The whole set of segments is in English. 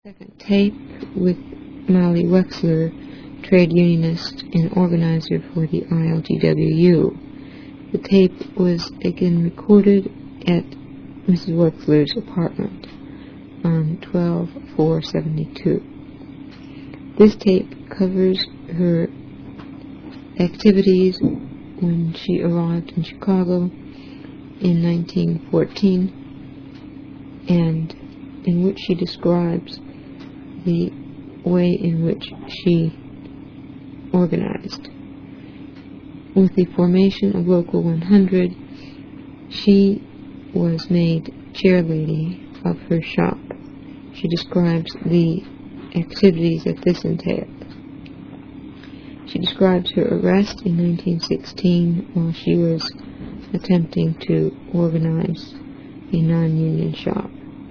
Second tape with Molly Wexler, trade unionist and organizer for the ILGWU. The tape was again recorded at Mrs. Wexler's apartment on 12/4/72. This tape covers her activities when she arrived in Chicago in 1914, and in which she describes the way in which she organized. With the formation of Local 100, she was made chairlady of her shop. She describes the activities that this entailed. She describes her arrest in 1916 while she was attempting to organize a non-union shop.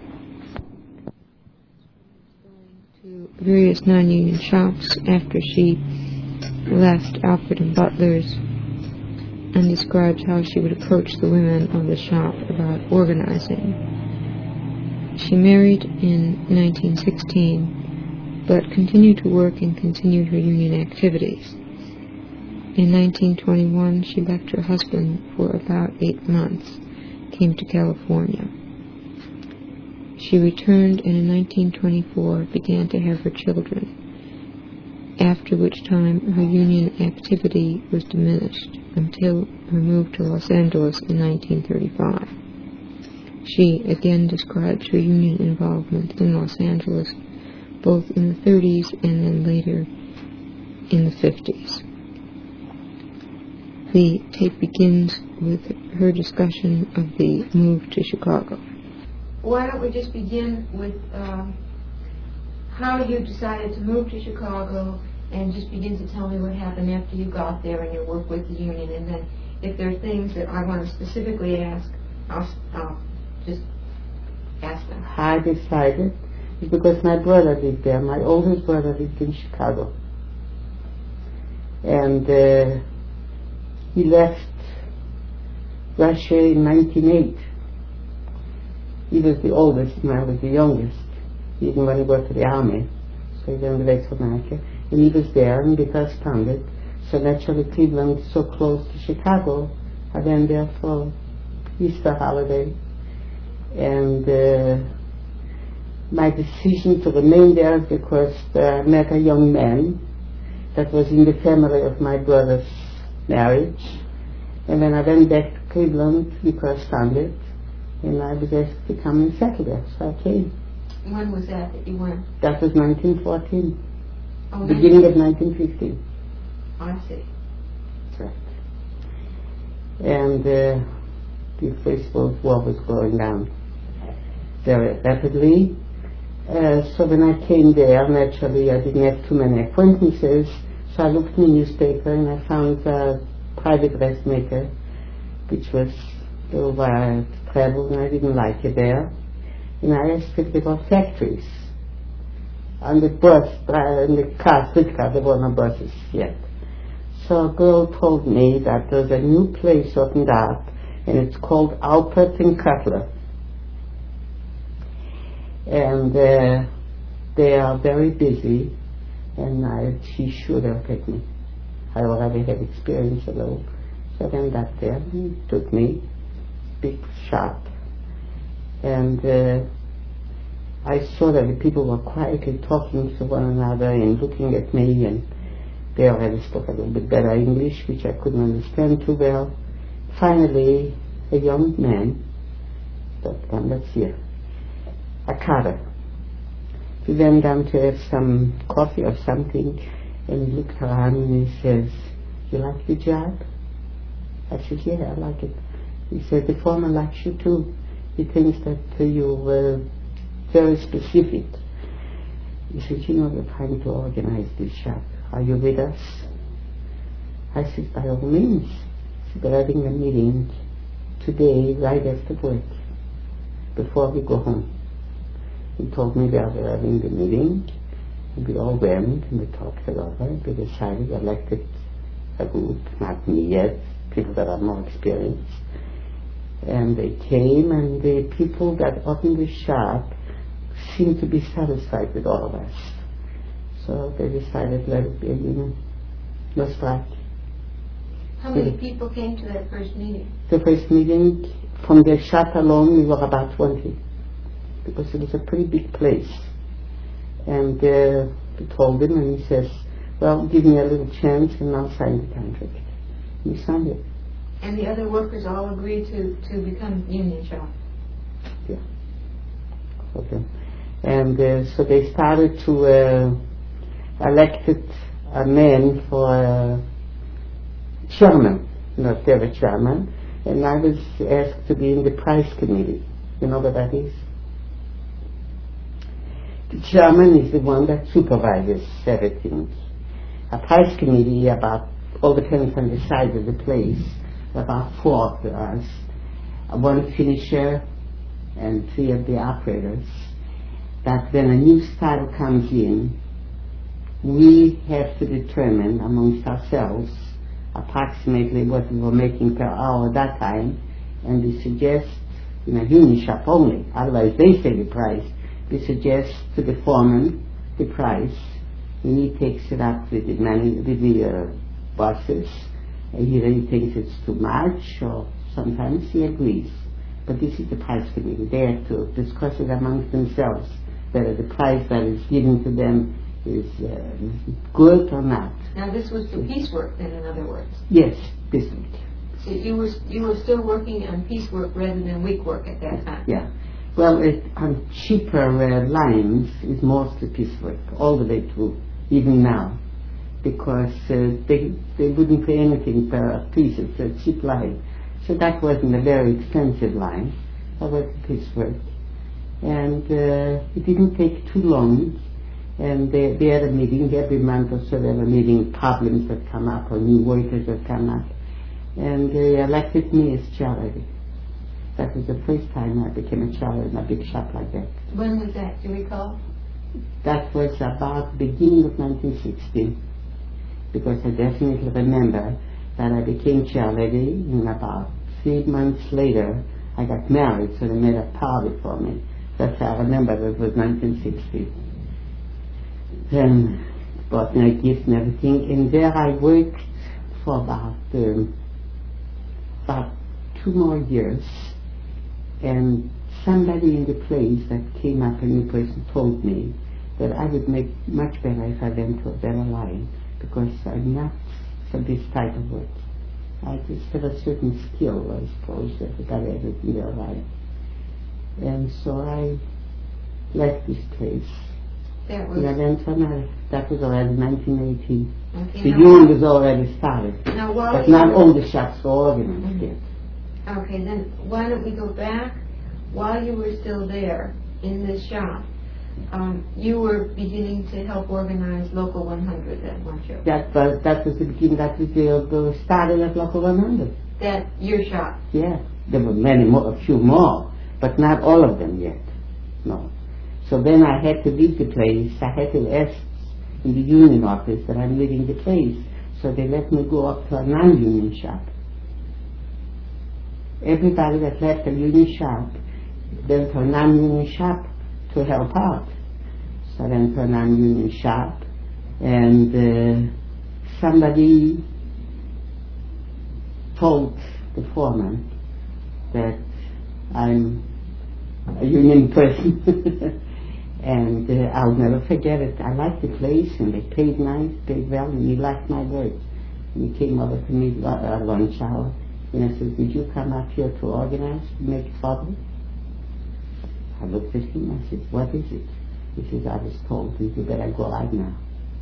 Various non-union shops after she left Alfred and Butler's, and describes how she would approach the women of the shop about organizing. She married in 1916, but continued to work and continued her union activities. In 1921, she left her husband for about 8 months, came to California. She returned and in 1924 began to have her children, after which time her union activity was diminished until her move to Los Angeles in 1935. She again describes her union involvement in Los Angeles both in the 30s and then later in the 50s. The tape begins with her discussion of the move to Chicago. Why don't we just begin with how you decided to move to Chicago, and just begin to tell me what happened after you got there and your work with the union, and then if there are things that I want to specifically ask, I'll just ask them. How I decided is because my brother lived there. My oldest brother lived in Chicago. And he left Russia in 1908. He was the oldest and I was the youngest. He didn't want to go to the army, so he went away to America. And he was there and we corresponded. So naturally Cleveland is so close to Chicago. I went there for Easter holiday. And my decision to remain there is because I met a young man that was in the family of my brother's marriage. And when I went back to Cleveland, we corresponded. And I was asked to come and settle there, so I came. When was that you went? That was 1914. Oh, beginning of 1915. I see. That's right. And the First World War was going down very rapidly. So when I came there, naturally I didn't have too many acquaintances, so I looked in the newspaper and I found a private dressmaker, which was where I traveled, and I didn't like it there. And I asked if there were factories. On the bus, in the car, streetcar, there were no buses yet. So a girl told me that there's a new place opened up, and it's called Alpert and Cutler. And they are very busy, and she should have taken me. I already had experience a little. So then got there, and he took me, big shop. And I saw that the people were quietly talking to one another and looking at me, and they already spoke a little bit better English, which I couldn't understand too well. Finally, a young man, let's see, a carter. We went down to have some coffee or something, and he looked around and he says, "You like the job?" I said, "Yeah, I like it." He said, "The foreman likes you too. He thinks that you were very specific." He said, "You know, we're trying to organize this shop. Are you with us?" I said, "By all means." He said, "We're having a meeting today right after work, before we go home." He told me that we were having the meeting, and we all went and we talked it over. We decided, elected a group, not me yet, people that are more experienced. And they came, and the people that opened the shop seemed to be satisfied with all of us. So they decided let it be a union, no strike. How many people came to that first meeting? The first meeting, from the shop alone, we were about 20, because it was a pretty big place. And we told him, and he says, well, give me a little chance and I'll sign the contract. We signed it. And the other workers all agreed to become union shop? Yeah. Okay. And so they started to elected a man for chairman, not ever chairman, and I was asked to be in the price committee. You know what that is? The chairman is the one that supervises everything. A price committee, about, all depends on the size of the place, about 4 of us, 1 finisher and 3 of the operators, that when a new style comes in, we have to determine amongst ourselves approximately what we were making per hour at that time, and we suggest, in a union shop only, otherwise they say the price, we suggest to the foreman the price, and he takes it up with the bosses, and either he thinks it's too much, or sometimes he agrees. But this is the price committee. They have to discuss it amongst themselves, whether the price that is given to them is good or not. Now this was for piecework then, in other words? Yes, piecework. So you were still working on piecework rather than week work at that time? Yeah. Well, on cheaper lines is mostly piecework, all the way through, even now, because they wouldn't pay anything per piece. It's a cheap line. So that wasn't a very expensive line. That was piecework. And it didn't take too long. And they had a meeting every month or so. They had a meeting, problems that come up or new workers that come up. And they elected me as chair lady. That was the first time I became a chair in a big shop like that. When was that? Do you recall? That was about beginning of 1960. Because I definitely remember that I became chair lady, and about 3 months later I got married, so they made a party for me. That's how I remember that it was 1960. Then bought me a gift and everything, and there I worked for about 2 more years, and somebody in the place that came up, a new person, told me that I would make much better if I went to a better line, because I'm not for this type of work. I just have a certain skill, I suppose, that everybody has in their life. And so I left this place. That was... And I went to America. That was already 1918. Okay, the union was already started. Now, but not all the shops were organized yet. Okay, then why don't we go back? While you were still there in this shop, you were beginning to help organize Local 100 then, weren't you? That was the beginning. That was the starting of Local 100. That your shop? Yeah. There were many more, a few more, but not all of them yet. No. So then I had to leave the place. I had to ask in the union office that I'm leaving the place. So they let me go up to a non-union shop. Everybody that left a union shop went to a non-union shop to help out. So I went to a non-union shop, and somebody told the foreman that I'm a union person. And I'll never forget it. I liked the place, and they paid nice, paid well, and he liked my work. And he came over to me at lunch hour, and I said, "Did you come up here to organize, to make trouble?" I looked at him, I said, "What is it?" He says, "I was told you better go right now."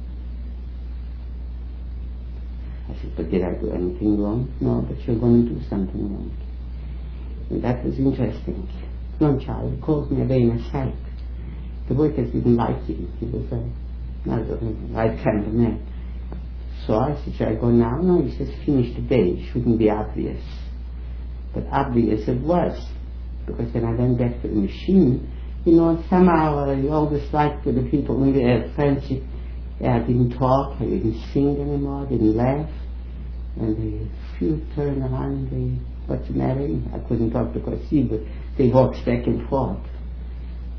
I said, "But did I do anything wrong?" "No, but you're going to do something wrong." And that was interesting. Lunch hour, he called me away in a sight. The workers didn't like him. He was not the right kind of man. So I said, "Should I go now?" "No," he says, "finish the day. It shouldn't be obvious." But obvious it was. Because when I went back to the machine, somehow I always liked the people when we had friendship. I didn't talk, I didn't sing anymore, I didn't laugh. And a few turned around and they, "What's the matter?" I couldn't talk because they walked back and forth.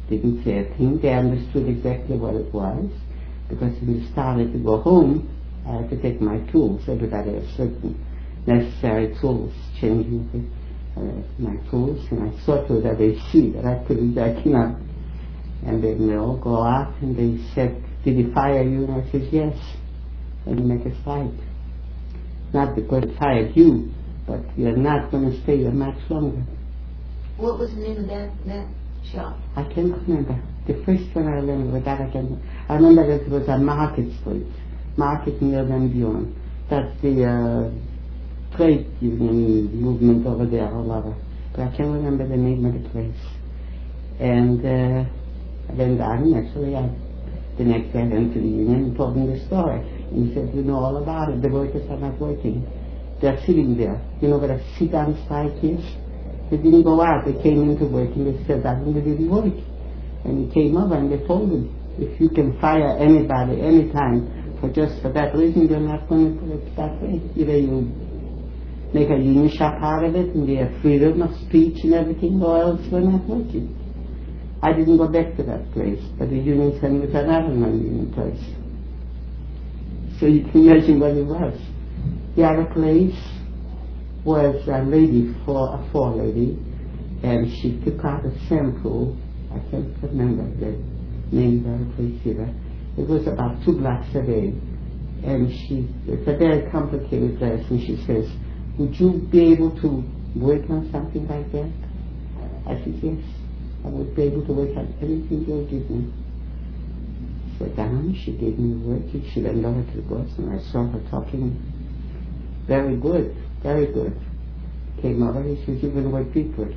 didn't say a thing. They understood exactly what it was, because when we started to go home, I had to take my tools. Everybody has certain necessary tools, changing my tools, and I saw to that they see that I put it back up. And then they all go out and they said, "Did he fire you?" And I said, "Yes." And you make us fight. Not because he fired you, but you're not going to stay here much longer. What was the name of that shop? I can't remember. The first one I remember, that I can. I remember that it was on Market Street, Market near Van Buren. That's the trade union movement over there, or whatever. But I can't remember the name of the place. And then actually, the next day I went to the union and told him the story. And he said, "You know all about it. The workers are not working. They're sitting there. You know what a sit-down strike is? They didn't go out. They came into work and they said that they didn't work." And he came over and they told him, "If you can fire anybody, anytime, for that reason, you're not going to put it that way. Either you make a union shop out of it and they have freedom of speech and everything, or else we're not working." I didn't go back to that place, but the union sent me to another non-union place. So you can imagine what it was. The other place was a lady, a four-lady, and she took out a sample. I can't remember the name of the place either. It was about 2 blocks away, and it's a very complicated place, and she says, "Would you be able to work on something like that?" I said, "Yes, I would be able to work on anything you'll give me." Sat down, she gave me work, and she went over to the boss, and I saw her talking very good, very good. Came over, he said, "You're going to work people."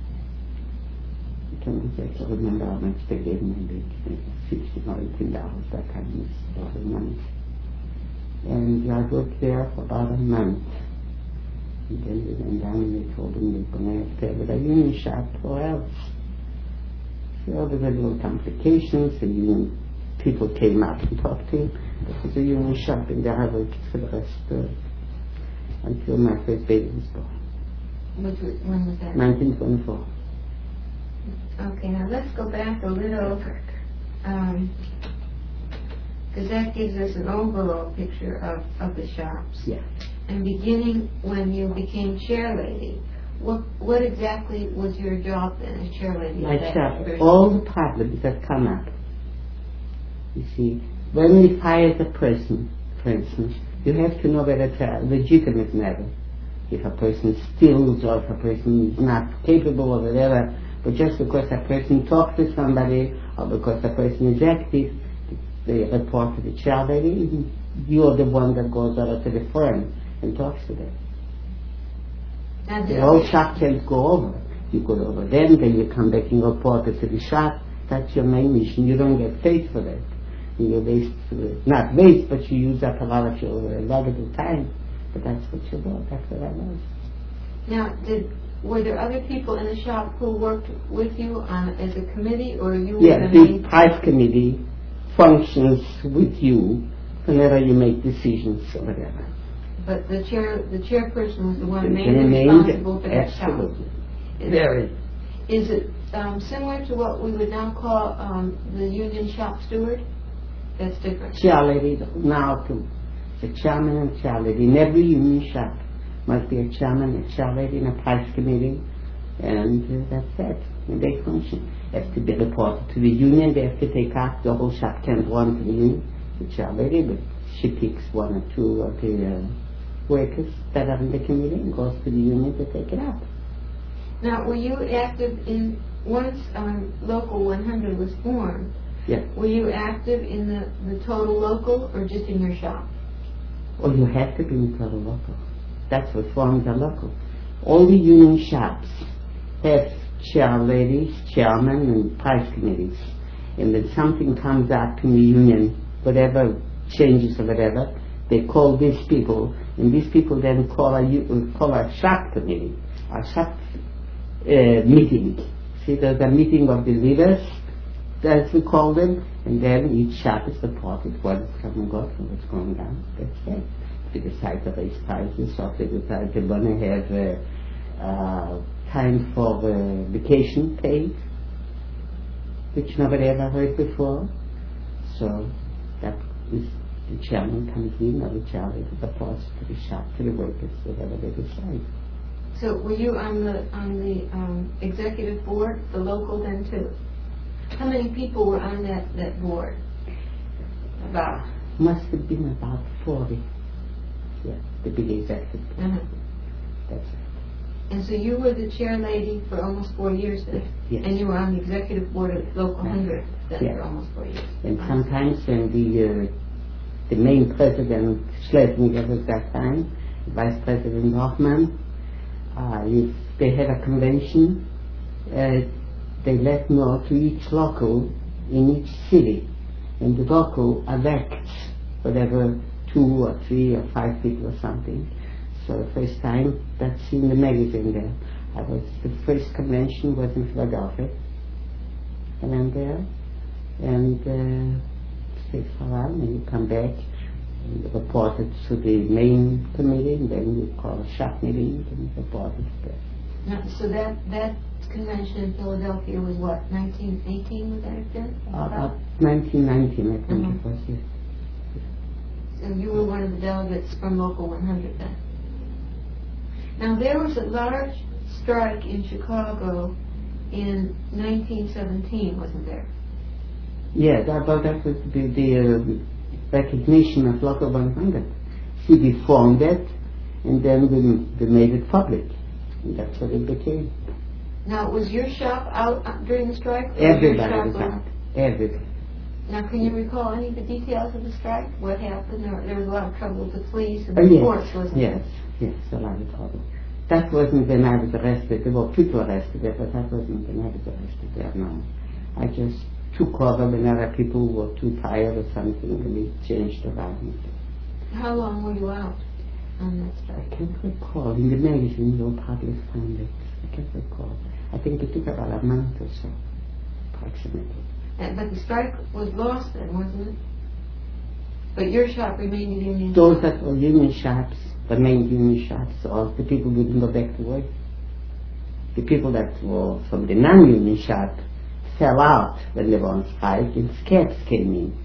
I can't remember how much they gave me, $16 or $18, that kind of money. And I worked there for about a month. And then they went down and they told him they're going to have to have a union shop or else. So there were little complications. The union people came out and talked to him. There was a union shop in there. I worked for the rest until my first baby was born. When was that? 1924. Okay, now let's go back a little, because that gives us an overall picture of the shops. Yeah. And beginning when you became chair lady, what exactly was your job then as chair lady? My job, all the problems that come up. You see, when we fire a person, for instance, you have to know whether it's a legitimate matter. If a person steals or if a person is not capable or whatever, but just because a person talks to somebody or because a person is active, they report to the chair lady, you're the one that goes over to the firm and talks to them. The whole shop can't go over. You go over them, then you come back and report it to the shop. That's your main mission. You don't get paid for that. You waste, not waste, but you use up a lot of your valuable time. But that's what you do. That's what I was. Now, were there other people in the shop who worked with you as a committee, or you were the big price committee functions with you whenever you make decisions or whatever. But the chairperson was the one mainly responsible for that shop. Absolutely. Very. Is it similar to what we would now call the union shop steward? That's different. Chair lady now too. The chairman and chair lady. In every union shop must be a chairman, a chair lady, and a price committee, and that's it. And they function. Has to be reported to the union. They have to take out the whole shop can't run to the union. The chair lady, but she picks 1 or 2 of the workers that are in the committee and goes to the union to take it up. Now, were you active in once Local 100 was formed? Yes. Were you active in the total local or just in your shop? Well, you have to be in total local. That's what forms a local. All the union shops have chair ladies, chairmen, and price committees. And when something comes up in the union, whatever changes or whatever, they call these people, and these people then call a shop committee, a shop meeting. See, there's a meeting of the leaders, as we call them, and then each shop is reported what's coming up and what's going down. That's it. If they decide to raise prices, or if they decide they want to have time for vacation pay, which nobody ever heard before. So that is the chairman comes in, or the chairman reports to the shop, to the workers, whatever they decide. So were you on the executive board, the local then too? How many people were on that board? About? Must have been about 40. Yeah, the big executive board. Uh-huh. That's it. And so you were the chair lady for almost 4 years then? Yes. And you were on the executive board of Local 100 then Yeah. for almost 4 years? And sometimes when the main president, Schlesinger at that time, Vice President Hoffman, if they had a convention, they let know to each local in each city, and the local elects whatever 2 or 3 or 5 people or something. So the first time, that's in the magazine there. The first convention was in Philadelphia, and I'm there, and say farewell, and you come back, and report it to the main committee, and then you call a shop meeting and report it there. Now, so that convention in Philadelphia was what, 1918 would that have been? 1919, I think it was, yes. So you were one of the delegates from Local 100 then. Now there was a large strike in Chicago in 1917, wasn't there? Yeah, that was the recognition of Local 100. CB formed it, and then we made it public, and that's what it became. Now, was your shop out during the strike? Everybody was out. Everybody. Now, can you recall any of the details of the strike? What happened? There was a lot of trouble with the police and Yes, the courts, wasn't there? Yes, a lot of trouble. That wasn't when I was arrested. There were people arrested there, but that wasn't when I was arrested there, no. I just took over when other people were too tired or something, and we changed around. How long were you out on that I strike? can't recall. In the magazine, you'll probably find it. I can't recall. I think it took about a month or so, approximately. But the strike was lost then, wasn't it? But your shop remained a union Those shop. that were union shops, the main union shops, or the people wouldn't go back to work. The people that were from the non-union shop fell out when they were on strike, and scabs came in.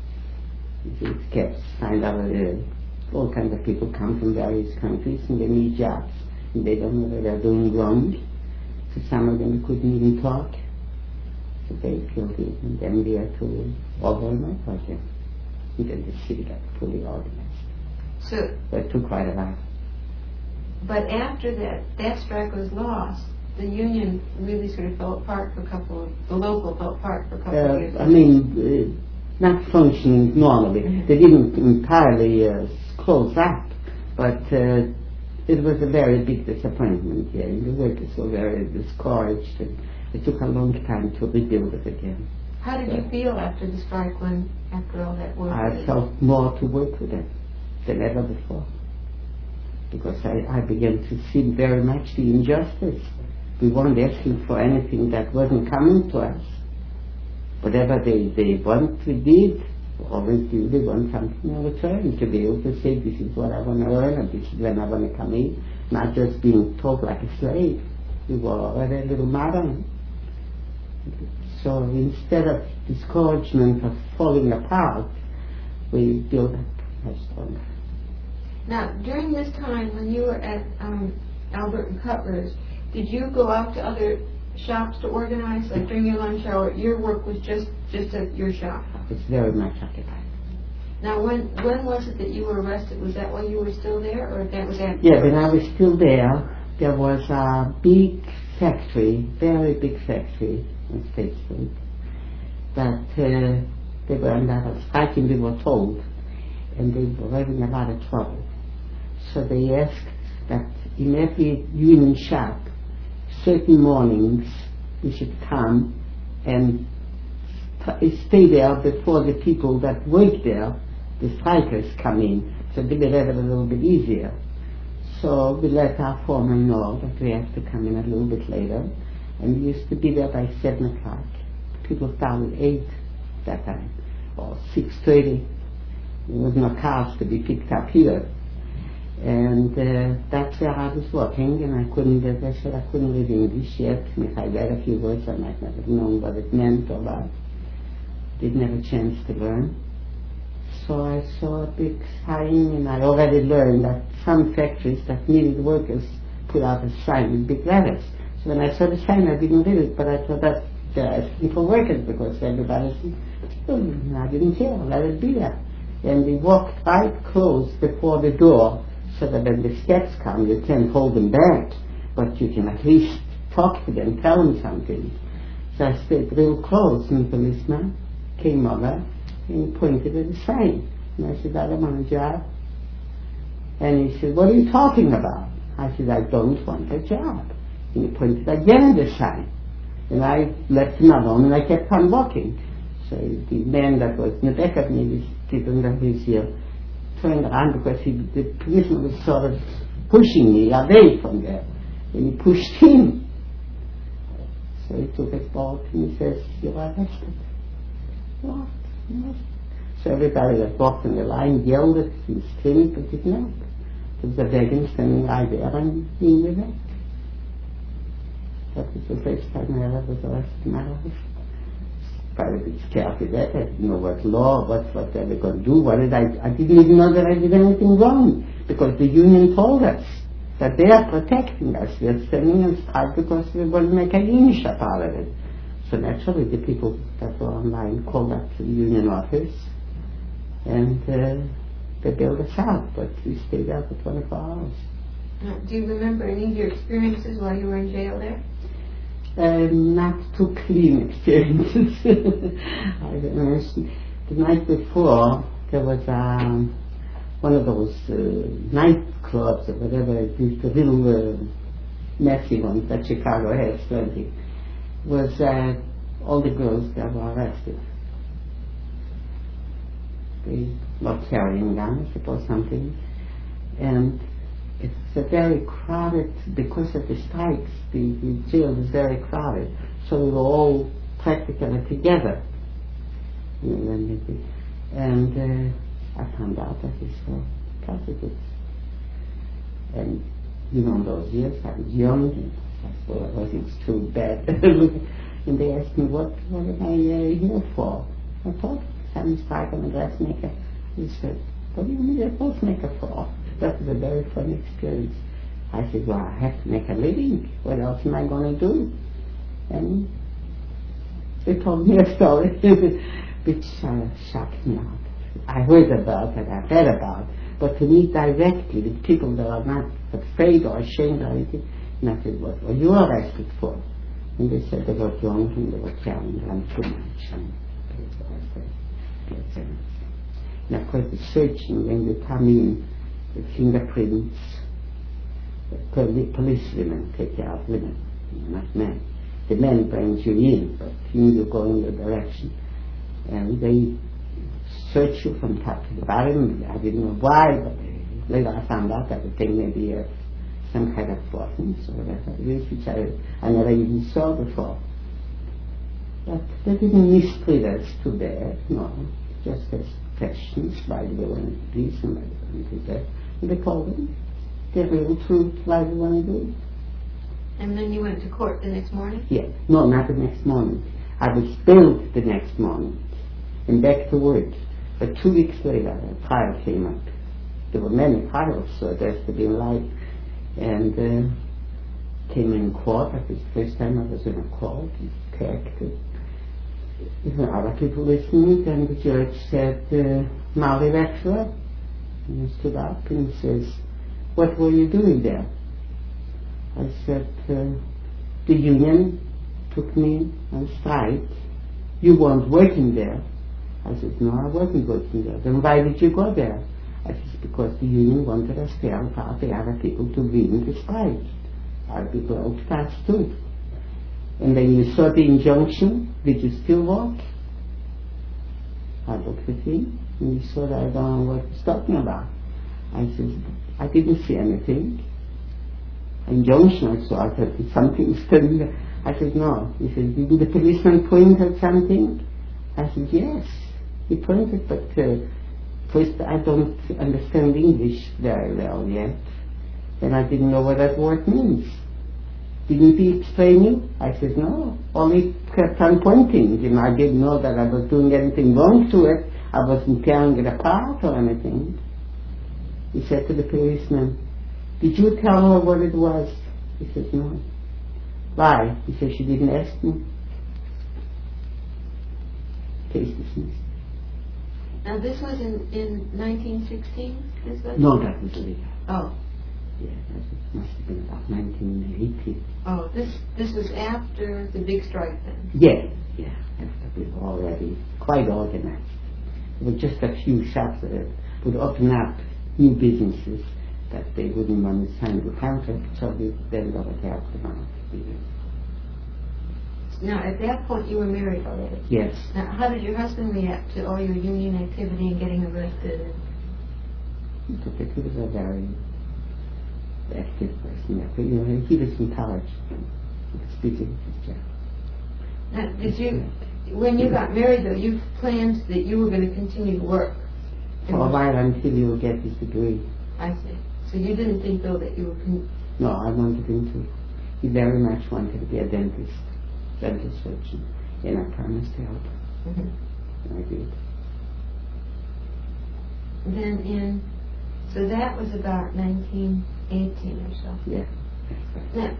You see, scabs find out all kinds of people come from various countries and they need jobs, and they don't know what they're doing wrong. So some of them couldn't even talk. So they killed it, and then they had to overnight project. And then the city got fully organized. So, But it took quite a while. but after that strike was lost, the union really sort of fell apart for the local fell apart for a couple of years. I mean, not functioning normally. Mm-hmm. They didn't entirely close up, but it was a very big disappointment here. And the workers were very discouraged, and it took a long time to rebuild it again. How did you feel after the strike after all that work? I felt more to work with them than ever before, because I began to see very much the injustice. We weren't asking for anything that wasn't coming to us. Whatever they want, we did. Always do. They want something in return, to be able to say, this is what I want to earn, and this is when I want to come in, not just being taught like a slave. We were already a little modern. So instead of discouragement of falling apart, we built up much stronger. Now, during this time when you were at Albert and Cutler's, did you go out to other shops to organize? Like during your lunch hour, your work was just at your shop? It's very much occupied. Now, when was it that you were arrested? Was that while you were still there, or that was after? Yeah, when I was still there was a big factory, very big factory on State Street, that they were under striking, we were told, and they were having a lot of trouble. So they asked that in every union shop, certain mornings, we should come and stay there before the people that work there, the strikers, come in, so they will have it a little bit easier. So we let our foreman know that we have to come in a little bit later, and we used to be there by 7 o'clock. People started 8 that time, or 6:30. There was no cars to be picked up here. And that's where I was working, and I couldn't, as I said, I couldn't read English yet. If I read a few words, I might not have known what it meant or what. Didn't have a chance to learn. So I saw a big sign, and I already learned that some factories that needed workers put out a sign with big letters. So when I saw the sign, I didn't read it, but I thought that they're asking for workers because everybody's and I didn't care, let it be there. And we walked right close before the door, so that when the steps come, you can't hold them back, but you can at least talk to them, tell them something. So I stayed real close, and the policeman came over and he pointed at the sign. And I said, I don't want a job. And he said, what are you talking about? I said, I don't want a job. And he pointed again at the sign. And I left him alone, and I kept on walking. So the man that was in the back of me, was sitting on his ear, turned around because the policeman was sort of pushing me away from there. And he pushed him. So he took his ball and he says, you're arrested. What? What? So everybody that walked in the line yelled at and screamed, but didn't help. There was a wagon standing right there and being arrested. That was the first time I ever was arrested in my life. Probably a bit scared to that. I didn't know what law, what they were going to do. I didn't even know that I did anything wrong, because the union told us that they are protecting us. We are standing on strike because we want to make a union shop out of it. So naturally the people that were online called up to the union office, and they bailed us out, but we stayed out for 24 hours. Do you remember any of your experiences while you were in jail there? Not too clean experiences. I don't know. The night before, there was one of those nightclubs or whatever, the little messy ones that Chicago has, plenty, was all the girls that were arrested. They were carrying guns, I suppose, something. And it's a very crowded, because of the strikes, the jail is very crowded, so we were all practically together. And I found out that these were prostitutes. And in those years I was young, and I thought it wasn't too bad. And they asked me, what am I here for? I thought, I'm a dressmaker. He said, what do you need a dressmaker for? That was a very funny experience. I said, well, I have to make a living. What else am I going to do? And they told me a story which shocked me out. I heard about it, I read about it, but to meet directly with people that are not afraid or ashamed or anything, and I said, what were you arrested for? And they said they were drunk and they were carrying on too much. And of course the searching, when they come in, the fingerprints, the policewomen take care of women, not men. The men brings you in, but you go in the direction. And they search you from top to the bottom. I didn't know why, but later I found out that the thing may be some kind of poisons or whatever it is, which I never even saw before. But they didn't mistreat us too bad, no. Just as questions, why do they want to do this and why do they want to do that. And they told them the real truth, why they want to do it. And then you went to court the next morning? Yeah. No, not the next morning. I was bailed the next morning and back to work. But 2 weeks later, a trial came up. There were many trials, so there has to be life. And came in court. That was the first time I was in a court. There were other people listening, and the judge said, Maori lecturer. And he stood up and he says, what were you doing there? I said, the union took me on strike. You weren't working there. I said, no, I wasn't working there. Then why did you go there? I said, because the union wanted us to help out the other people to win the strike. Other people out fast too. And then you saw the injunction, did you still walk? I looked at him and he said, I don't know what he's talking about. I said, I didn't see anything. Injunction, I saw, I thought something was telling me. I said, no. He said, did the policeman point at something? I said, yes. He pointed, but First, I don't understand English very well yet, and I didn't know what that word means. Didn't he explain you? I said, no, only kept on pointing. I didn't know that I was doing anything wrong to it. I wasn't tearing it apart or anything. He said to the policeman, did you tell her what it was? He said, no. Why? He said, she didn't ask me. Case dismissed. Now this was in 1916? No, that was later. Oh. Yeah, that must have been about 1980. Oh, this was after the big strike then? Yeah, after we were already quite organized. There were just a few shops that would open up new businesses that they wouldn't want to sign the contract, so we then got to help them out. Now, at that point, you were married already? Yes. Now, how did your husband react to all your union activity and getting arrested? He was a very active person. He was in college. He was busy with his job. Now, did you, when you got married, though, you planned that you were going to continue to work? For a while until you would get his degree. I see. So you didn't think, though, that you were... No, I wanted him to. He very much wanted to be a dental surgeon, and I promised to help him. Mm-hmm. And I did. Then so that was about 1918 or so. Yeah, that's right. Now,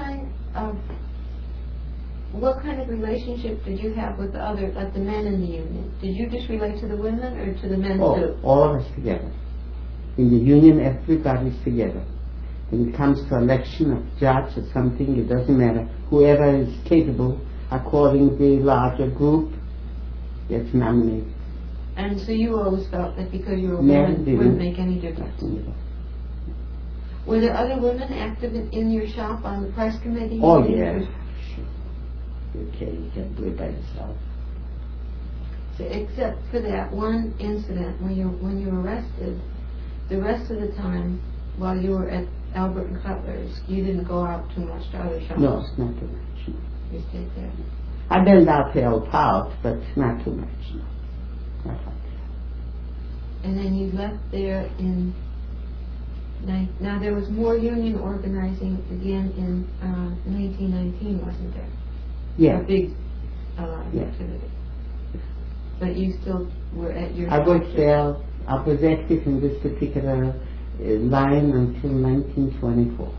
what kind of relationship did you have with the other, like the men in the union? Did you just relate to the women or to the men too? All of us together. In the union, everybody's together. When it comes to election of judge or something, it doesn't matter. Whoever is capable, according to the larger group, gets nominated. And so you always felt that because you were a woman, it wouldn't make any difference? Were there other women active in your shop on the press committee? Oh, yes. Okay, you can't do it by yourself. So except for that one incident when you were arrested, the rest of the time while you were at Albert and Cutler's, you didn't go out too much to other shops? No, not too much. You stayed there? I've been out to help out, but not too much. No. Not like that. And then you left there in... Now there was more union organizing again in 1919, wasn't there? Yeah. A big activity. But you still were at your... I worked there. I was active in this particular line until 1924.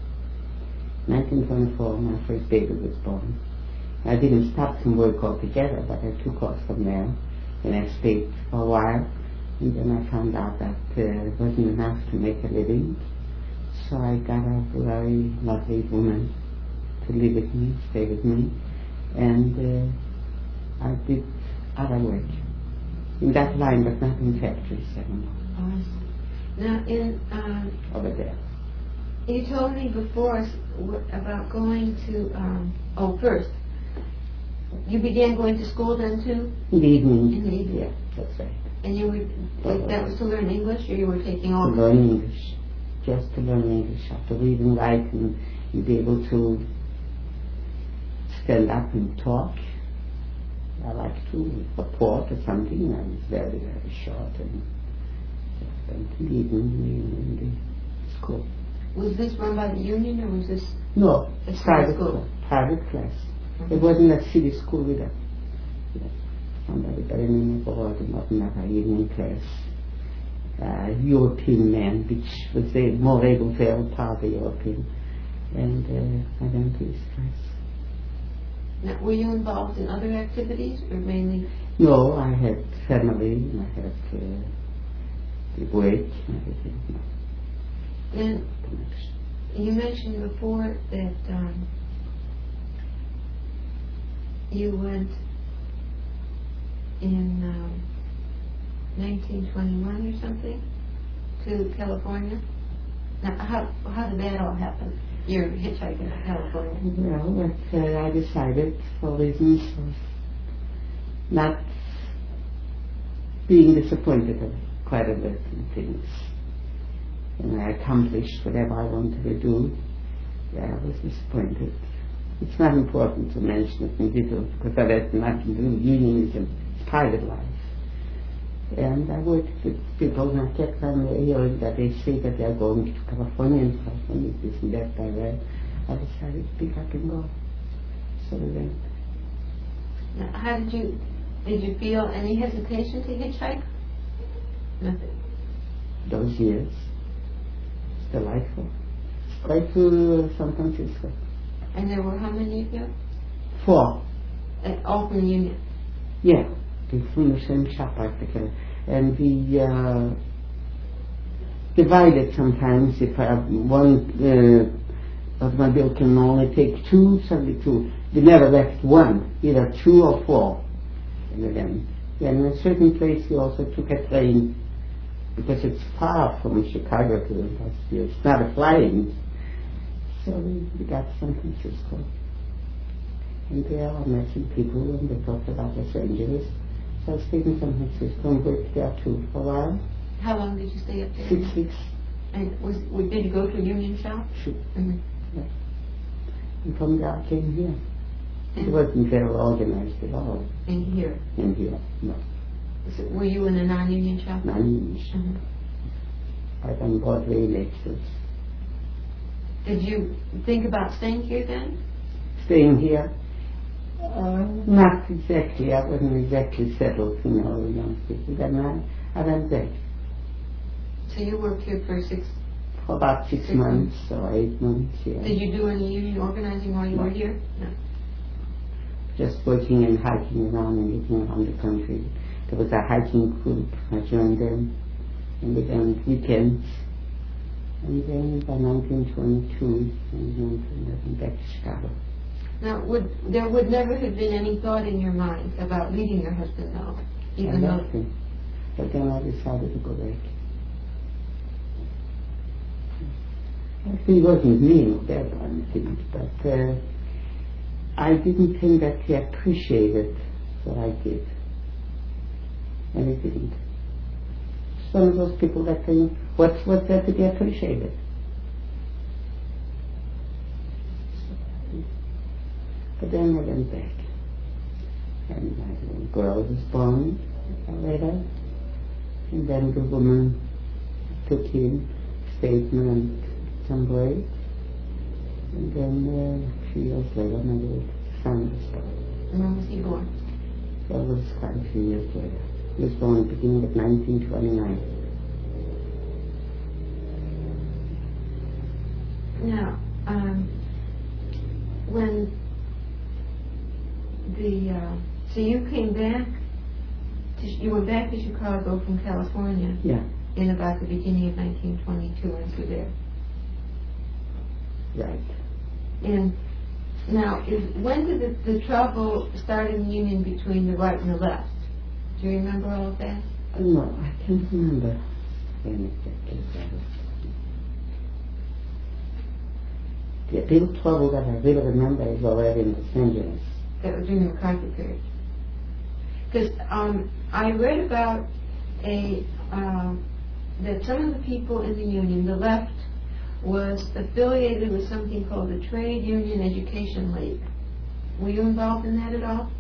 1924, my first baby was born. I didn't stop from work altogether, but I took off from there, and I stayed for a while. And then I found out that it wasn't enough to make a living, so I got a very lovely woman to live with me, stay with me, and I did other work in that line, but not in factories anymore. Now, over there. You told me before about going to, first, you began going to school then too? In the evening. In the evening. Yeah, that's right. And you were, that was to learn English, or you were taking all? To learn English. Just to learn English. After reading, write, and you'd be able to stand up and talk. I like to report or something. I was very, very short and went to the evening in the school. Was this run by the union, or was this? No, a private school? Private class. Mm-hmm. It wasn't a city school either. Somebody by the name of Gordon opened up an evening class. European man, which was more able to help part of European. And I went to his class. Now, were you involved in other activities, or mainly? No, I had family, and I had the work and everything. Then, you mentioned before that you went in 1921 or something to California. Now, how did that all happen? You're hitchhiking to California. Well, but I decided for reasons of not being disappointed of quite a bit in things. And I accomplished whatever I wanted to do. Yeah, I was disappointed. It's not important to mention it in detail because that has nothing to do with unionism. It's private life. And I worked with people, and I kept on hearing that they say that they're going to California and California, this and that, I decided to pick up and go. So we went. Now, how did you feel any hesitation to hitchhike? Nothing. Those years, it's delightful. Right to San Francisco. And there were how many of you? 4. All from the Union? Yeah, from the same shop practically. And we divided sometimes. If one automobile can only take 2, 72. We never left one, either 2 or 4. And then in a certain place we also took a train, because it's far from Chicago to the hospital. It's not a flying. So we got San Francisco. And there I met some people and they talked about Los Angeles. So I stayed in San Francisco and worked there too for a while. How long did you stay up there? 6 weeks. And did you go to a union shop? Sure. Mm-hmm. Yeah. And from there I came here. It wasn't very organized at all. In here? In here, no. So were you in a non-union shop? Non-union shop. Mm-hmm. I done Broadway lectures. Did you think about staying here then? Staying here? Not exactly. I wasn't exactly settled, young people. Then I went back. So you worked here for about 6 months or 8 months, yeah. Did you do any union organizing while you were here? No. Just working and hiking around and looking around the country. There was a hiking group. I joined them. And we done weekends. And then by 1922, I went back to Chicago. Now, there would never have been any thought in your mind about leaving your husband, though, even though... Nothing. But then I decided to go back. He wasn't mean or bad or anything, but I didn't think that he appreciated what I did. And he didn't. It's one of those people that think, what's there to be appreciated? But then I went back. And my girl was born later. And then the woman took him, stayed and some break. And then a few years later, my little son was born. And when was he born? That was quite a few years later. He was born at the beginning of 1929. Now, when so you came back, you went back to Chicago from California. Yeah. In about the beginning of 1922 and through there. Right. And now, when did the trouble start in the Union between the right and the left? Do you remember all of that? No, I can't remember when exactly that was. The big trouble that I really remember is already in Los Angeles. That was during the McCarthy period. Because I read about that some of the people in the Union, the left, was affiliated with something called the Trade Union Education League. Were you involved in that at all?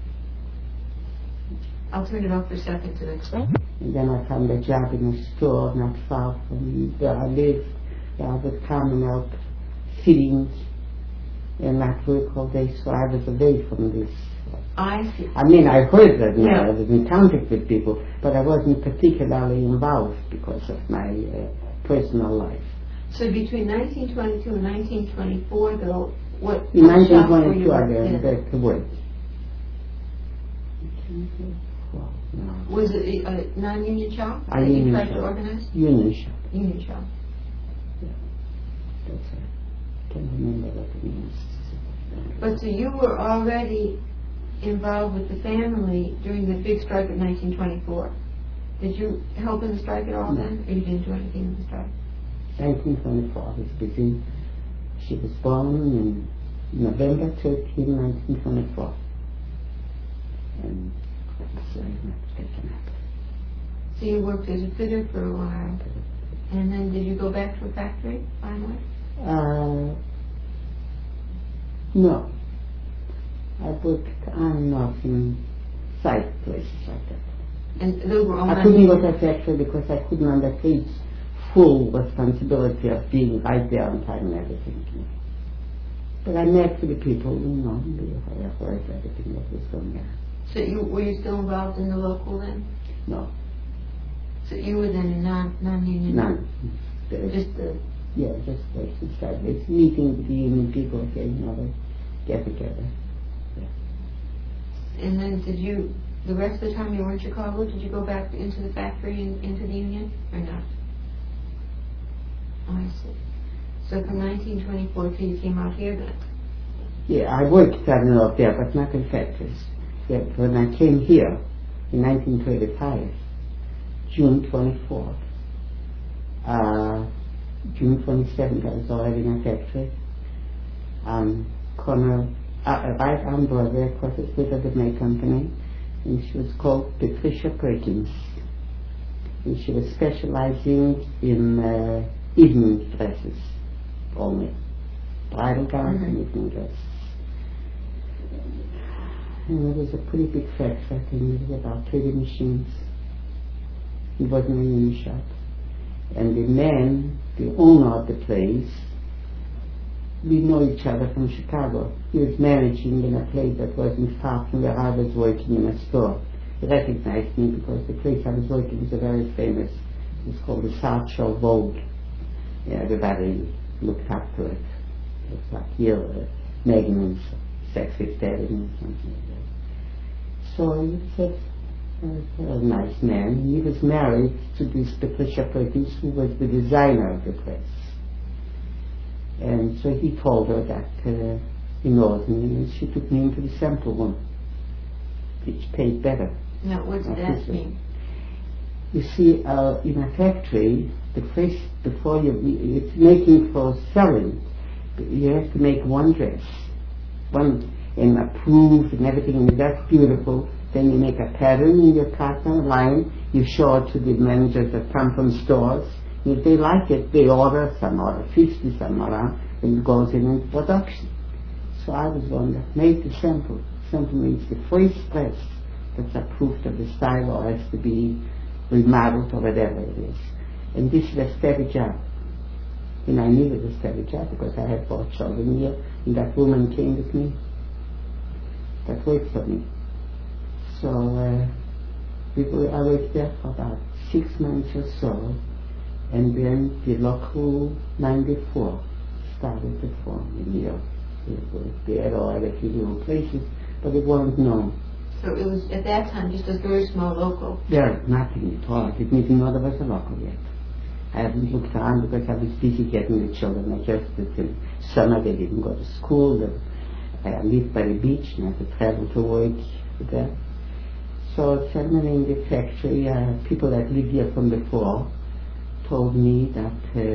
I'll turn it off for a second to explain. And then I found a job in a store not far from where I live. I was coming out fittings and not work all day, so I was away from this. I see. I mean, I heard that I was in contact with people, but I wasn't particularly involved because of my personal life. So between 1922 and 1924, though, what? In 1922, I went back to work. Was it a non-union shop A that union you tried shop. to organize? Union shop. Union shop. Yeah, that's it. Can't remember what it means. But so you were already involved with the family during the big strike of 1924. Did you help in the strike at all then, or you didn't do anything in the strike? 1924, I was busy. She was born in November 13, 1924. And so I was taken up. So you worked as a fitter for a while. And then did you go back to a factory finally? No. I worked on and off in side places like that. And those were all I couldn't go to a factory because I couldn't undertake full responsibility of being right there on time and everything. But I met with the people, I heard everything that was going on. So were you still involved in the local then? No. So you were then a non-union? None. Just the... Yeah, just sideways. Meeting with the union people, get together. Yeah. And then the rest of the time you were in Chicago, did you go back into the factory and into the union, or not? Oh, I see. So from 1924 till you came out here then? Yeah, I worked on and off there, but not in factories. Yeah, when I came here in 1925, June 24th, June 27th, I was already in a factory. Right on Broadway, across the street of the May Company, and she was called Patricia Perkins. And she was specializing in evening dresses only. Bridal gowns and evening dresses. And it was a pretty big factory. I think there was about 30 machines. It wasn't a union shop. And the man, the owner of the place, we know each other from Chicago. He was managing in a place that wasn't far from where I was working in a store. He recognized me because the place I was working was a very famous. It was called the South Shore Vogue. Yeah, everybody looked up to it. It was like here, Magnum's Sexy Daddy and something like that. So he said, a nice man. He was married to this Patricia Perkins, who was the designer of the place. And so he told her that he knows me, and she took me into the sample room, which paid better. Now, what did that mean? You see, in a factory, the first, before it's making for selling, you have to make one dress, one, and approved and everything, and that's beautiful. Then you make a pattern in your pattern line, you show it to the managers that come from stores. If they like it, they order, some order 50, some order, and it goes into production. So I was one that made the sample. Sample means the first dress that's approved of the style or has to be remodeled or whatever it is. And this is a steady job. And I needed a steady job because I had 4 children here, and that woman came with me. That worked for me. So I worked there for about 6 months or so, and then the local 94 started to form in here. They had all the few little places, but it wasn't known. So it was at that time just a very small local? There, nothing at all. I didn't even know there was a local yet. I haven't looked around because I was busy getting the children adjusted. In summer they didn't go to school. I lived by the beach and I had to travel to work with them. So suddenly in the factory, people that lived here from before told me that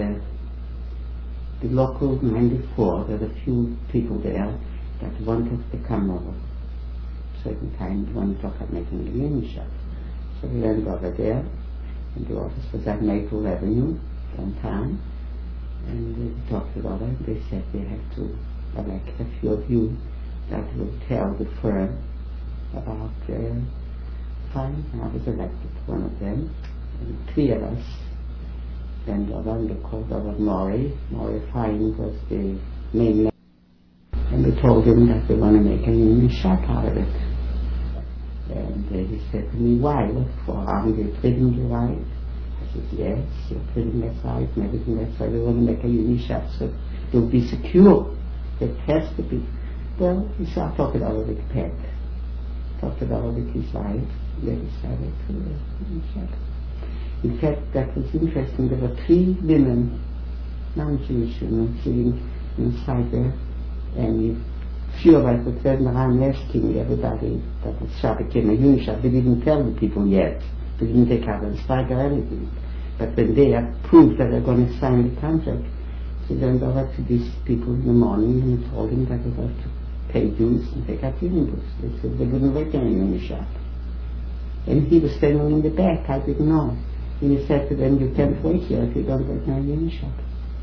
the local 94, there were a few people there that wanted to come over. Certain time, one talked about making a union shop. So we went over there, and the office was at Maple Avenue, downtown, and we talked about it. They said they had to elect a few of you that will tell the firm about fine. I was elected one of them, and 3 of us. Then the other one called over Maury Fine was the main man. And we told him that they want to make a union shop out of it. And he said to me, why? What for? Aren't they treating you right? I said, yes, you're treating us right and everything. That's why we want to make a union shop so it'll be secure. It has to be. Well, he started talking over with Pat. Talked about it with his wife. They decided to union shop. In fact, that was interesting. There were 3 women, non-Jewish women, sitting inside there. And a few of us were turning around asking everybody that the shop became a union shop. They didn't tell the people yet. They didn't take out a strike or anything. But when they approved that they're going to sign the contract, so then they went to these people in the morning and told them that they had to pay dues and take out union dues. They said they wouldn't work in a union shop. And he was standing in the back. I didn't know. And he said to them, you can't work here if you don't work in a union shop.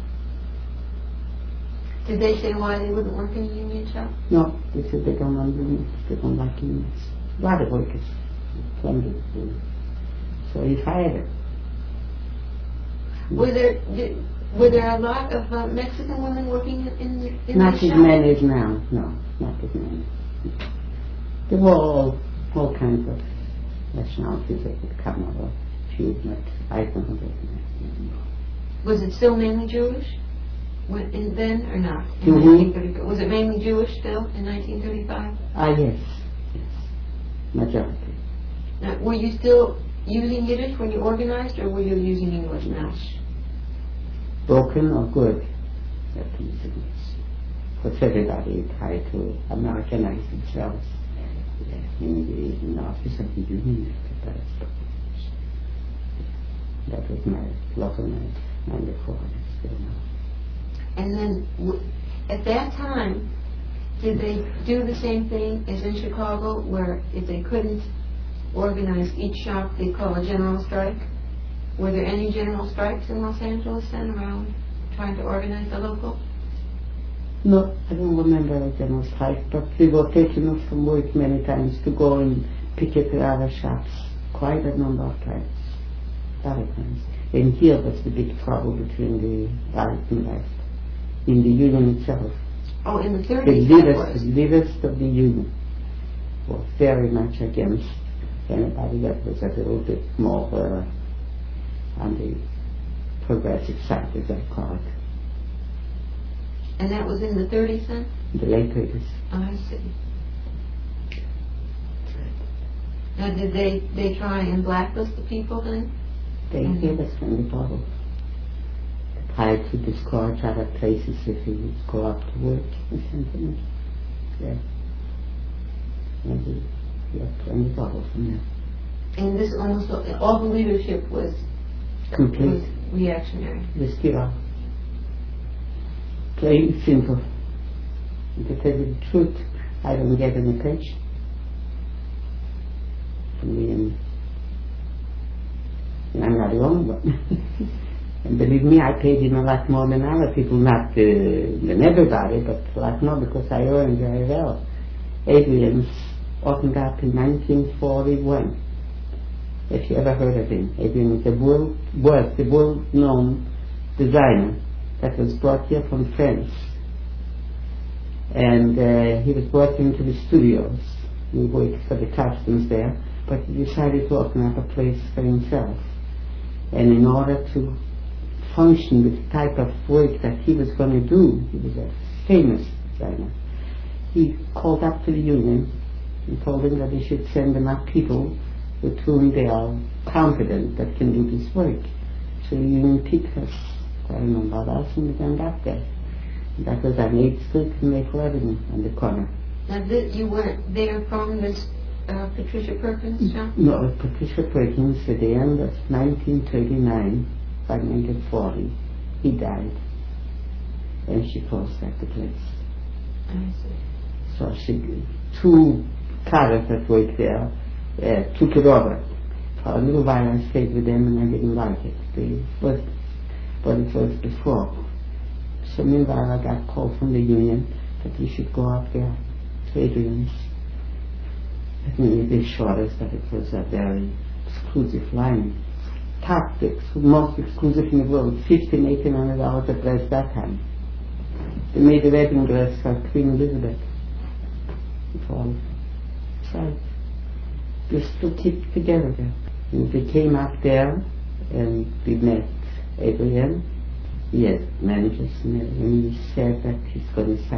Did they say why they wouldn't work in a union shop? No, they said they don't want unions. They don't like unions. A lot of workers. Plenty of So he fired her. Were there a lot of Mexican women working in the Not as shop? many as now, no, not as many. There were all kinds of nationalities that would come over. Few, but I don't know. Was it still mainly Jewish then or not? In Mm-hmm. 1935? Was it mainly Jewish still in 1935? Yes, majority. Now, were you still using Yiddish when you organized, or were you using English now? Broken or good? That is English. Because everybody tried to Americanize themselves in the office of the union. That was my local 94. And then, at that time, did they do the same thing as in Chicago, where if they couldn't organize each shop, they'd call a general strike? Were there any general strikes in Los Angeles then around trying to organize the local? No, I don't remember a general strike, but we were taken off from work many times to go and picket the other shops, quite a number of times. And here was the big trouble between the right and left in the union itself. Oh, in the 30s. The leaders of the union were very much against anybody that was a little bit more on the progressive side, as I call it. And that was in the 30s then? The late 30s. Oh, I see. Now, did they try and blacklist the people then? They gave us from the bottle. They tried to discourage other places if you would go up to work or something. Yeah. And we got plenty of bottle from there. And this almost all the leadership was Complete. Reactionary. Just give up. Plain simple. And to tell you the truth, I don't get any pay from me, and I'm not the only one. And believe me, I paid him a lot more than other people, not than everybody, but a lot more because I earned very well. Adrian's opened up in 1941. If you ever heard of him. Adrian is the world-known designer that was brought here from France. And he was brought into the studios. He worked for the costumes there, but he decided to open up a place for himself. And in order to function with the type of work that he was going to do, he was a famous designer, he called up to the union and told them that they should send them up people with whom they are confident that can do this work. So the union picked us. I remember us, and we went up there. That was on 8th Street and Maple Avenue on the corner. Now, you weren't there from this Patricia Perkins shop? No, Patricia Perkins, at the end of 1939, by 1940, he died. And she closed at the place. I see. So two cadets that worked there took it over. For a little while I stayed with them and I didn't like it. But it was before. So meanwhile I got a call from the union that we should go up there to Adrian's. Let me be short is that it was a very exclusive line. Top, the most exclusive in the world, $1,500-$1,800 a dress that time. They made a wedding dress for Queen Elizabeth. It's all right. Just to keep together there. And we came up there and we met Adrian. He had managers and he said that he's going to sign